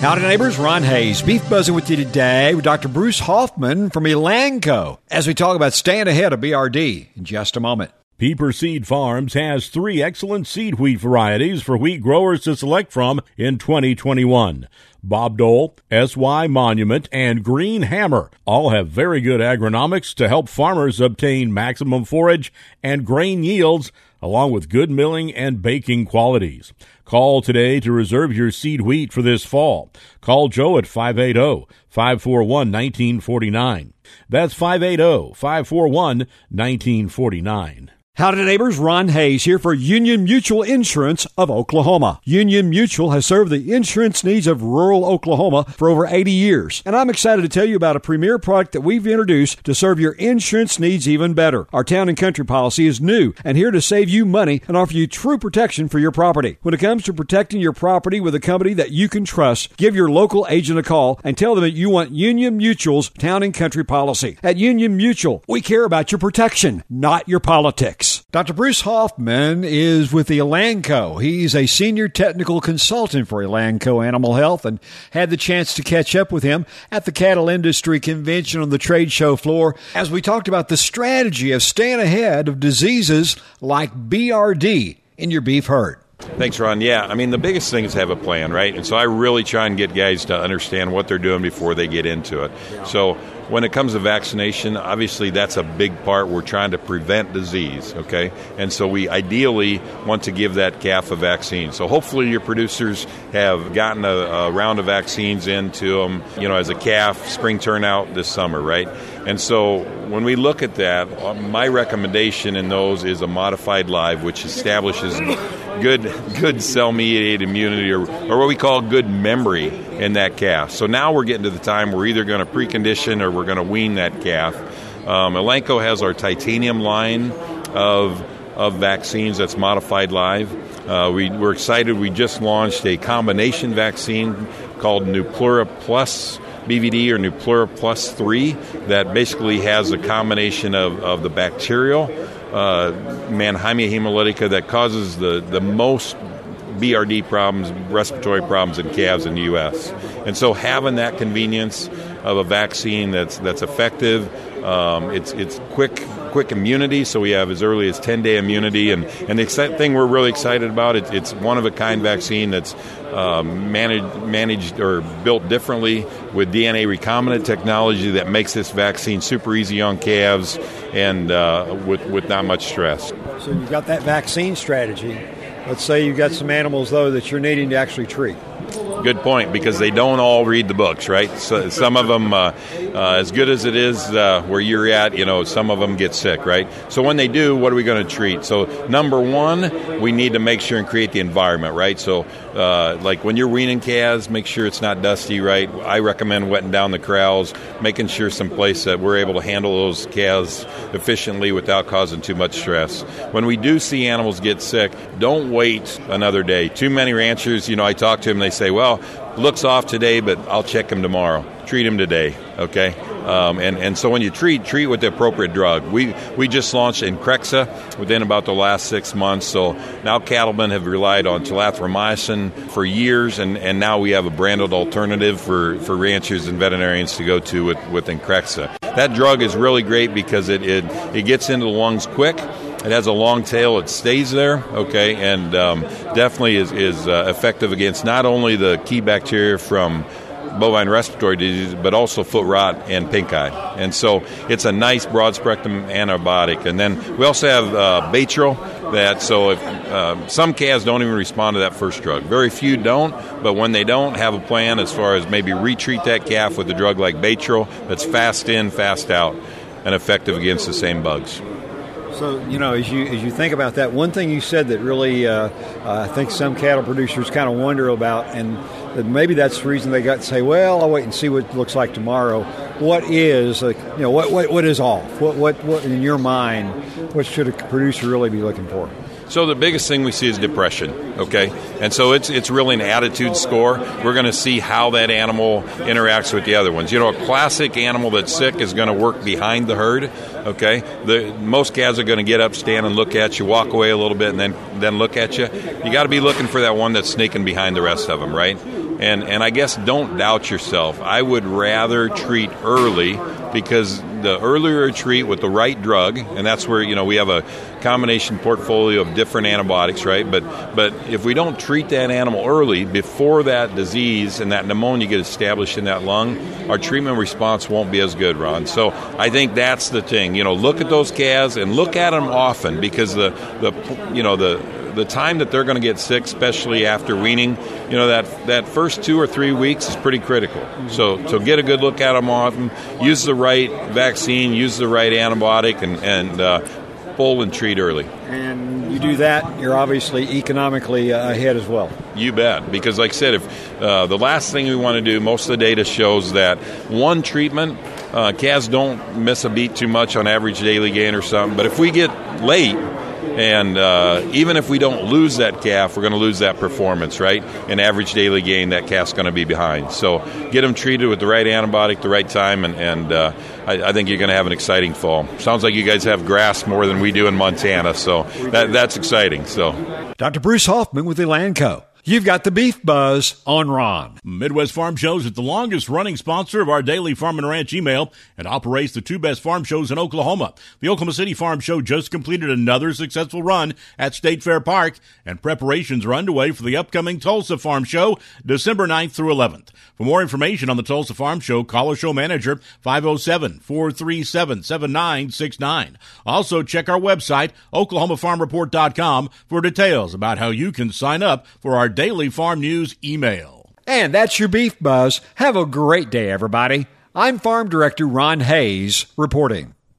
Howdy, neighbors. Ron Hayes, Beef Buzzing with you today with Dr. Bruce Hoffman from Elanco as we talk about staying ahead of BRD in just a moment. Pieper Seed Farms has 3 excellent seed wheat varieties for wheat growers to select from in 2021. Bob Dole, SY Monument, and Green Hammer all have very good agronomics to help farmers obtain maximum forage and grain yields, along with good milling and baking qualities. Call today to reserve your seed wheat for this fall. Call Joe at 580-541-1949. That's 580-541-1949. Howdy, neighbors. Ron Hayes here for Union Mutual Insurance of Oklahoma. Union Mutual has served the insurance needs of rural Oklahoma for over 80 years. And I'm excited to tell you about a premier product that we've introduced to serve your insurance needs even better. Our Town and Country policy is new and here to save you money and offer you true protection for your property. When it comes to protecting your property with a company that you can trust, give your local agent a call and tell them that you want Union Mutual's Town and Country policy. At Union Mutual, we care about your protection, not your politics. Dr. Bruce Hoffman is with Elanco. He's a senior technical consultant for Elanco Animal Health and had the chance to catch up with him at the Cattle Industry Convention on the trade show floor as we talked about the strategy of staying ahead of diseases like BRD in your beef herd. Thanks, Ron. Yeah, I mean, the biggest thing is have a plan, right? And so I really try and get guys to understand what they're doing before they get into it. Yeah. So when it comes to vaccination, obviously that's a big part. We're trying to prevent disease, okay? And so we ideally want to give that calf a vaccine. So hopefully your producers have gotten a round of vaccines into them, as a calf, spring turnout this summer, right? And so when we look at that, my recommendation in those is a modified live, which establishes good cell-mediated immunity or what we call good memory in that calf. So now we're getting to the time we're either going to precondition or we're going to wean that calf. Elanco has our titanium line of vaccines that's modified live. We're excited. We just launched a combination vaccine called Nuplura Plus BVD or Nuplura Plus 3 that basically has a combination of the bacterial Mannheimia hemolytica that causes the most BRD problems, respiratory problems in calves in the U.S. And so having that convenience of a vaccine that's effective, it's quick immunity, so we have as early as 10-day immunity. And the thing we're really excited about, it's one-of-a-kind vaccine that's managed or built differently with DNA recombinant technology that makes this vaccine super easy on calves and with not much stress. So you've got that vaccine strategy. Let's say you've got some animals, though, that you're needing to actually treat. Good point, because they don't all read the books, right? So some of them, as good as it is where you're at, some of them get sick, right? So when they do, what are we going to treat? So number one, we need to make sure and create the environment, right? So like when you're weaning calves, make sure it's not dusty, right? I recommend wetting down the corrals, making sure someplace that we're able to handle those calves efficiently without causing too much stress. When we do see animals get sick, don't wait another day. Too many ranchers, I talk to them, they say, well, looks off today, but I'll check him tomorrow. Treat him today, okay? And so when you treat with the appropriate drug. We just launched Increxxa within about the last 6 months, so now cattlemen have relied on tulathromycin for years, and now we have a branded alternative for ranchers and veterinarians to go to with Increxxa. That drug is really great because it gets into the lungs quick. It has a long tail. It stays there, okay, and definitely is effective against not only the key bacteria from bovine respiratory disease, but also foot rot and pink eye. And so it's a nice broad-spectrum antibiotic. And then we also have Baytril, so if some calves don't even respond to that first drug. Very few don't, but when they don't, have a plan as far as maybe retreat that calf with a drug like Baytril that's fast in, fast out, and effective against the same bugs. So, as you think about that, one thing you said that really I think some cattle producers kind of wonder about, and maybe that's the reason they got to say, well, I'll wait and see what it looks like tomorrow. What is, what is off? What in your mind, what should a producer really be looking for? So the biggest thing we see is depression, okay? And so it's really an attitude score. We're going to see how that animal interacts with the other ones. A classic animal that's sick is going to work behind the herd, okay? Most calves are going to get up, stand, and look at you, walk away a little bit, and then look at you. You got to be looking for that one that's sneaking behind the rest of them, right? And I guess don't doubt yourself. I would rather treat early, because the earlier you treat with the right drug, and that's where, we have a combination portfolio of different antibiotics, right? But if we don't treat that animal early, before that disease and that pneumonia get established in that lung, our treatment response won't be as good, Ron. So I think that's the thing. Look at those calves and look at them often, because the time that they're going to get sick, especially after weaning, that first 2 or 3 weeks is pretty critical. So get a good look at them often, use the right vaccine, use the right antibiotic, and pull and treat early. And you do that, you're obviously economically ahead as well. You bet, because like I said, if the last thing we want to do, most of the data shows that one treatment, calves don't miss a beat too much on average daily gain or something, but if we get late, and even if we don't lose that calf, we're going to lose that performance, right? And average daily gain, that calf's going to be behind. So get them treated with the right antibiotic, the right time, and I think you're going to have an exciting fall. Sounds like you guys have grass more than we do in Montana, so that's exciting. So, Dr. Bruce Hoffman with Elanco. You've got the Beef Buzz on Ron. Midwest Farm Shows is the longest-running sponsor of our daily Farm and Ranch email and operates the 2 best farm shows in Oklahoma. The Oklahoma City Farm Show just completed another successful run at State Fair Park, and preparations are underway for the upcoming Tulsa Farm Show, December 9th through 11th. For more information on the Tulsa Farm Show, call our show manager, 507-437-7969. Also, check our website, oklahomafarmreport.com, for details about how you can sign up for our daily farm news email. And that's your Beef Buzz. Have a great day, everybody. I'm Farm Director Ron Hayes reporting.